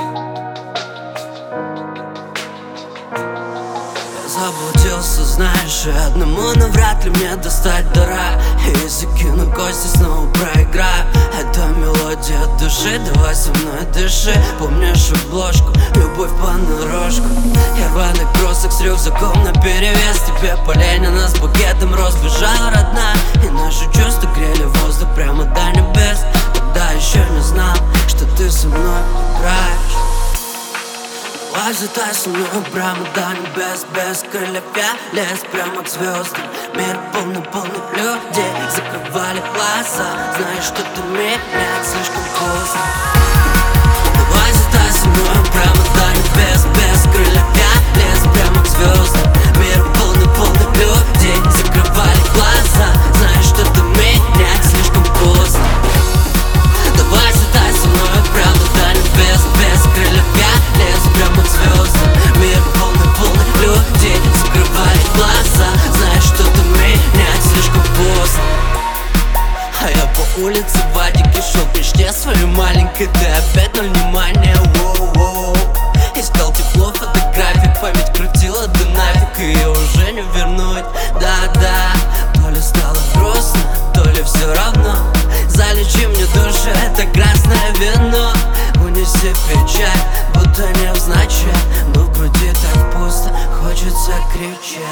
Заблудился, знаешь, и одному навряд ли мне достать до рая. И закину кости, снова проиграю. Это мелодия души, давай со мной дыши. Помнишь обложку, любовь понарошку. Я рваный кроссок с рюкзаком наперевес. Тебе Поленина с букетом роз бежала родная. И наши чувства грели воздух прямо до небес. Тогда еще не знал, что ты со мной играешь. Давай взлетай со мной прямо до небес. Без крыльев я лез прямо к звездам. Мир полный людей, закрывали глаза. Знаешь, что ты менять слишком поздно. Давай взлетай со мной прямо до небес. Без крыльев я лез прямо к звездам. Мир полный людей, закрывали глаза. Знаешь, что ты менять слишком поздно. Давай взлетай со мной прямо до небес. Без крыльев я лез прямо к звездам. Мир полный людей, закрывали глаза. Знаешь, что ты менять слишком поздно. А я по улице в вадике шел к мечте своей маленькой. Ты опять на внимание, воу-воу. Искал тепло фотографий, память крутила, да нафиг. Ее уже не вернуть, да-да. То ли стало грустно, то ли все равно. Залечи мне душу, это красное вино. Унеси печаль, будто невзначай. Но в груди так пусто, хочется кричать.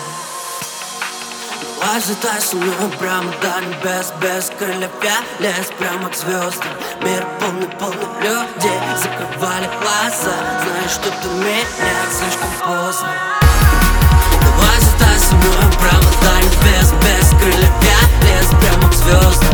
Давай взлетай со мной прямо до небес. Без крыльев я лез прямо к звездам. Мир полный людей, закрывали глаза. Знаешь, что ты менять слишком поздно. Давай взлетай со мной прямо до небес. Без крыльев я лез прямо к звездам.